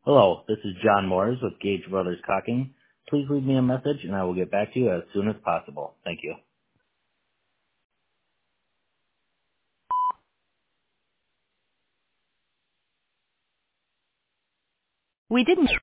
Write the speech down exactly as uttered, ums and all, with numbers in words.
Hello, this is John Moores with Gage Brothers Caulking. Please leave me a message and I will get back to you as soon as possible. Thank you. We didn't